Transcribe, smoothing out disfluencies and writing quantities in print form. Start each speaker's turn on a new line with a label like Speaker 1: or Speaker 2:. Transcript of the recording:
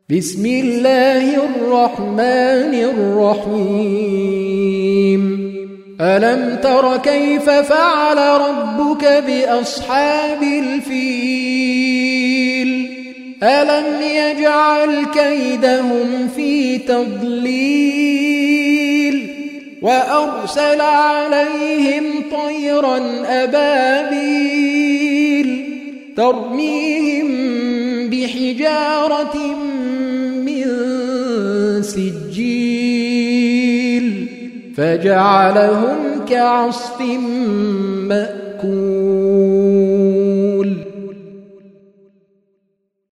Speaker 1: بسم الله الرحمن الرحيم ألم تر كيف فعل ربك بأصحاب الفيل ألم يجعل كيدهم في تضليل وأرسل عليهم طيرا أبابيل ترميهم بحجارة من سجيل فجعلهم كعصف مأكول